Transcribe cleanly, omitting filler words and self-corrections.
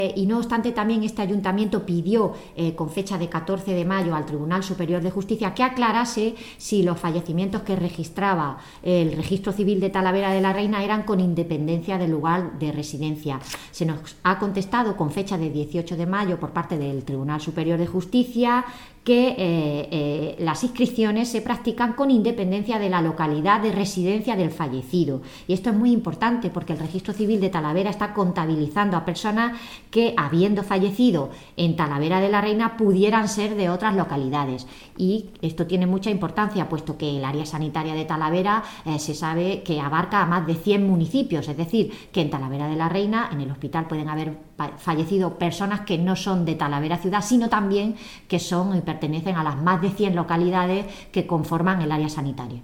Y no obstante, también este ayuntamiento pidió con fecha de 14 de mayo al Tribunal Superior de Justicia que aclarase si los fallecimientos que registraba el Registro Civil de Talavera de la Reina eran con independencia del lugar de residencia. Se nos ha contestado con fecha de 18 de mayo por parte del Tribunal Superior de Justicia que las inscripciones se practican con independencia de la localidad de residencia del fallecido. Y esto es muy importante porque el Registro Civil de Talavera está contabilizando a personas que, habiendo fallecido en Talavera de la Reina, pudieran ser de otras localidades. Y esto tiene mucha importancia, puesto que el área sanitaria de Talavera se sabe que abarca a más de 100 municipios, es decir, que en Talavera de la Reina, en el hospital, pueden haber fallecido personas que no son de Talavera ciudad, sino también que son y pertenecen a las más de 100 localidades que conforman el área sanitaria.